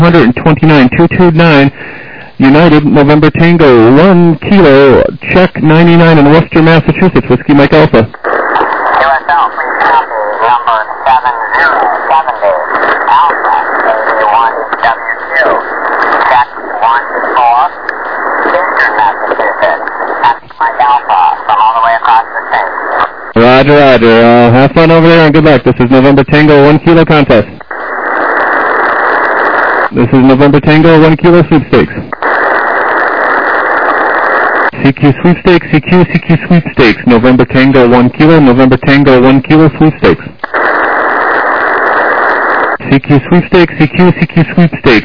129,229. United, November Tango, 1 Kilo, check 99 in Worcester, Massachusetts, Whiskey Mike Alpha. USL, please copy, number 7070, Alpha, 81W2, check 14, Eastern Massachusetts, Whiskey Mike Alpha, from all the way across the state. Roger, roger. Have fun over there and good luck. This is November Tango, 1 Kilo contest. This is November Tango, 1 Kilo sweepstakes. CQ sweepstakes, CQ sweepstakes, November Tango 1 Kilo, November Tango 1 Kilo sweepstakes. CQ sweepstakes, CQ sweepstakes.